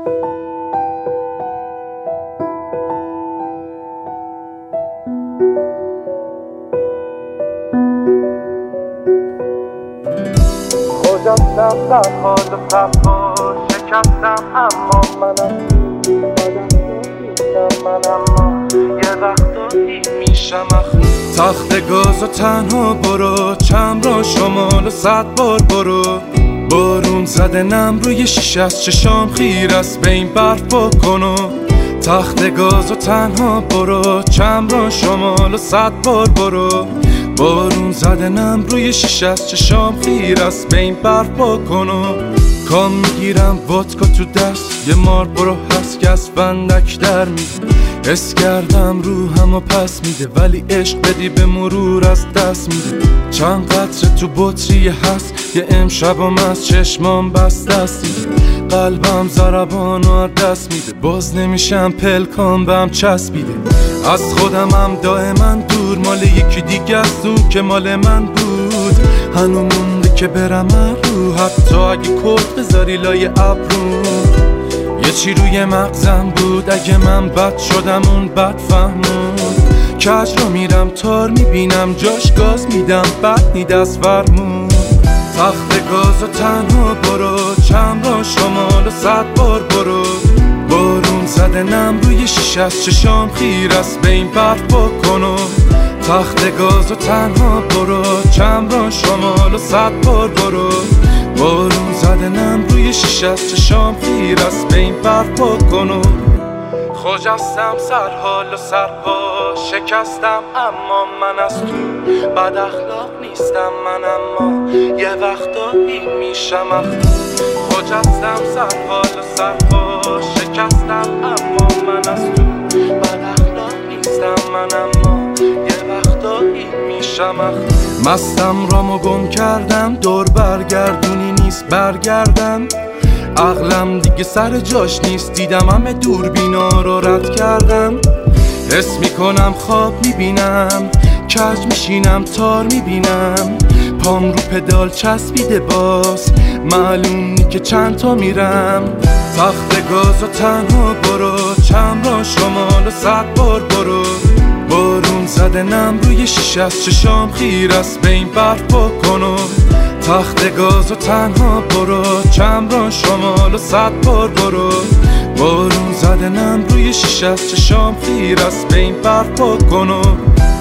خجستم در حال صفا شکستم اما منم من اما یه وقتایی میشم تخت گاز و تنها برو چند را شمال 100 بار برو بارون زده نم روی شیشه از چشام خیر است به این برف بکنو تخت گاز و تنها برو چند را شمال 100 بار برو بارون زده نم روی شیشه از چشام خیر است به این برف بکنو کام میگیرم وودکا تو دست یه مار برو هست که از فندک در میده حس کردم روحم و پس میده ولی عشق بدی به مرور از دست میده چند قطره تو بطری هست یه امشبم از چشمام بست دستی قلبم ضربان و دست میده باز نمیشم پلکام بهم چسبیده از خودم هم دائما دور مال یکی دیگه است اون که مال من بود هنو مونده که برم رو حتی اگه کت بذاری لای ابرو یه چی روی مغزم بود اگه من بد شدم اون بد فهمون کج رو میرم تار میبینم جاش گاز میدم بد نی دست فرمون تخت گاز و تنها برو چند را شمال 100 بار برو بارون زده نم روی شیشه از چشام خیر است به این برف بکنو تخت گاز و تنها برو چند را شمال 100 بار برو بارون زده نم روی شیشه از چشام خیر است به این برف بکنو خجستم سر حال و سرپا شکستم اما من از تو بد اخلاق نیستم من اما یه وقتایی میشم خجستم سر حال و سرپا شکستم اما من از تو بد اخلاق نیستم من اما یه وقتایی میشم مستم رامو گم کردم دور برگردونی نیست برگردم عقلم دیگه سر جاش نیست دیدم همه دوربینا رو رد کردم حس میکنم خواب میبینم کج میشینم تار میبینم پام رو پدال چسبیده باز معلوم نی که چند تا میرم تخت گاز و تنها برو چند را شمال 100 بار برو بارون زده نم روی شیشه از چشام خیر است به این برف بکنو تخت گاز و تنها برو چند را شمال 100 بار برو بارون زده نم روی شیشه از چشام خیر است به این برف بکنو